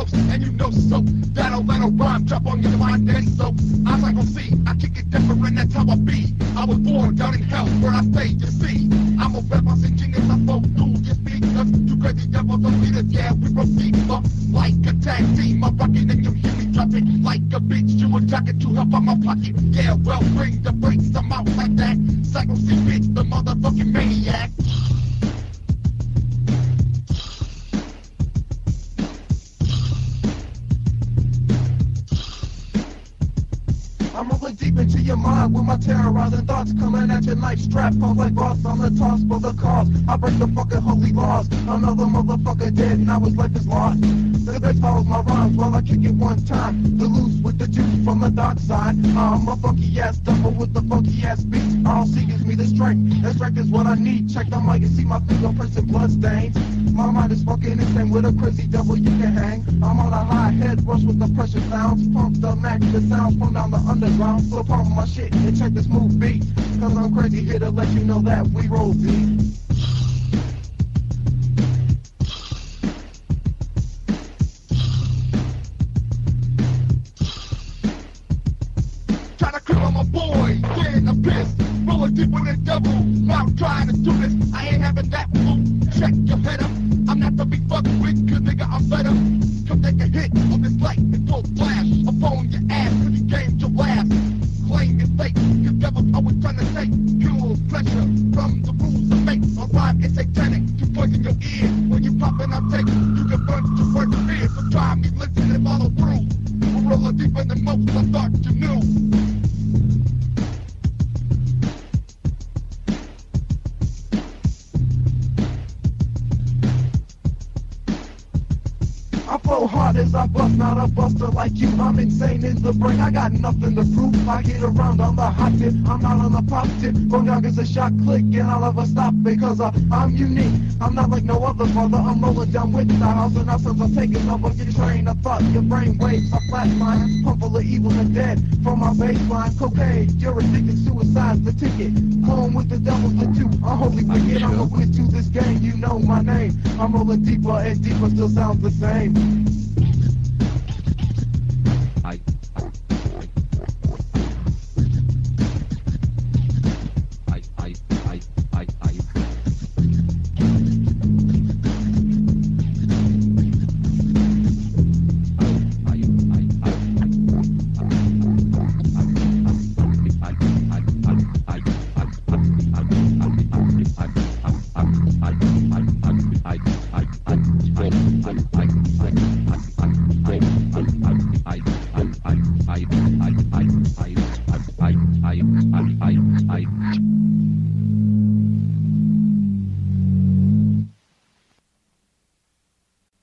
close, and you know so. That'll let a rhyme drop on your mind then so. Eyes I gon' see, I kick it different, that's how I be. I was born down in hell where I stay, you see. I'm a rap, I'm genius, I flow through just because you crazy devils are leaders, yeah, we proceed up like a tag team. I'm rocking and you hear me dropping like a bitch. You were talking to help out my pocket, yeah, well, bring the brakes, I'm out like that. Psycho C bitch, the motherfucking maniac. I'm rolling deep into your mind with my terrorizing thoughts coming at your knife strap off like boss on the toss for the cause. I break the fucking holy laws. Another motherfucker dead, now his life is lost. The bitch follows my rhymes while I kick it one time. The loose with the juice from the dark side. I'm a funky ass double with the funky ass beats. All she gives me the strength. That strength is what I need. Check the mic and see my fingerprints and blood stains. My mind is fucking insane with a crazy devil you can hang. I'm on a high head rush with the pressure sounds. Pump the Mac, the sounds from down the underground. So pump my shit and check this move beat. Cause I'm crazy here to let you know that we roll deep. Trying to creep on my boy, getting a piss. Rolling deep with the devil. Now I'm trying to do this. I ain't having that fool. Check your head up. I'm not to be fucked with, cause nigga I'm better. Come take a hit of this light and full flash. I'm on your ass cause you came to last. Claim it's fake, cause devils always trying to take pure pleasure from the rules of fate. My rhyme is satanic, you poison your ear. When you pop and I take, you can burn to work fear. So try me, listen and follow through. We're rolling deeper than most, I thought you knew. I flow hard as I bust, not a buster like you. I'm insane in the brain, I got nothing to prove. I get around on the hot tip, I'm not on the pop tip. From young as a shot click, and I'll never stop because I'm unique. I'm not like no other brother, I'm rolling down with the house. And now since I'm taking over your train of thought, your brain waves are flatline. Pump full of evil and dead from my baseline. Cocaine, you're addicted, suicide's the ticket. Home with the devil's the two, unholy wicked. I'm a witness to this game, you know my name. I'm rolling deeper and deeper, still sounds the same.